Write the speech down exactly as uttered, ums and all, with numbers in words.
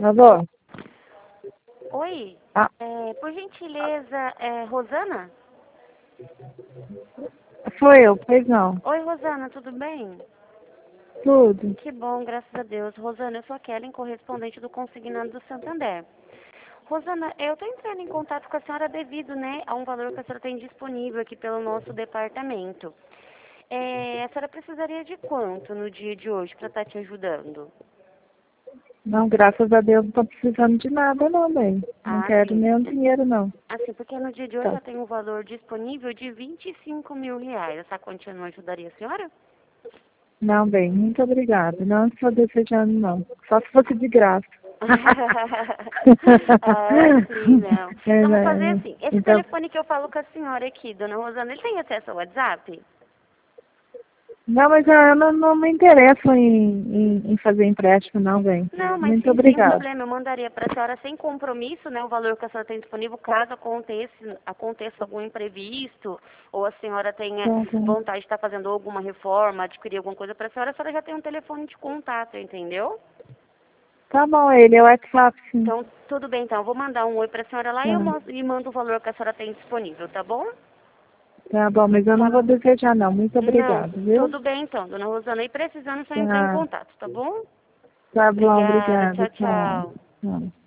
Alô? Oi, Ah, é, por gentileza, é Rosana? sou eu, pois não. Oi, Rosana, tudo bem? Tudo. Que bom, graças a Deus. Rosana, eu sou a Kellen, correspondente do Consignado do Santander. Rosana, eu estou entrando em contato com a senhora devido, né, a um valor que a senhora tem disponível aqui pelo nosso departamento. É, a senhora precisaria de quanto no dia de hoje para estar te ajudando? Não, graças a Deus não tô precisando de nada não, bem. Não Ah, quero sim. nenhum dinheiro não. Assim, porque no dia de hoje Tá. já tem um valor disponível de vinte e cinco mil reais. Essa quantia não ajudaria a senhora? Não, bem, muito obrigada. Não estou desejando não. Só se fosse de graça. Ah, sim, não. É, Então, vou fazer né? assim. Esse Então, telefone que eu falo com a senhora aqui, dona Rosana, ele tem acesso ao WhatsApp? não, mas eu não, não me interesso em, em, em fazer empréstimo não, bem. Não, mas Muito sim, sem obrigada. problema. Eu mandaria para a senhora sem compromisso, né, o valor que a senhora tem disponível, caso aconteça, aconteça algum imprevisto, ou a senhora tenha Tá, tá. vontade de estar fazendo alguma reforma, adquirir alguma coisa para a senhora, a senhora já tem um telefone de contato, entendeu? Tá bom, ele é o WhatsApp, sim. Então, tudo bem, então. Eu vou mandar um oi para a senhora lá e eu Tá. mando, e mando o valor que a senhora tem disponível, tá bom? Tá bom, mas eu não Tá. vou desejar não. Muito Não, obrigada, viu? tudo bem então, dona Rosana. E precisando, só entrar em Tá. contato, tá bom? Tá bom, Obrigada, obrigada. tchau, Tchau. tchau. Tchau.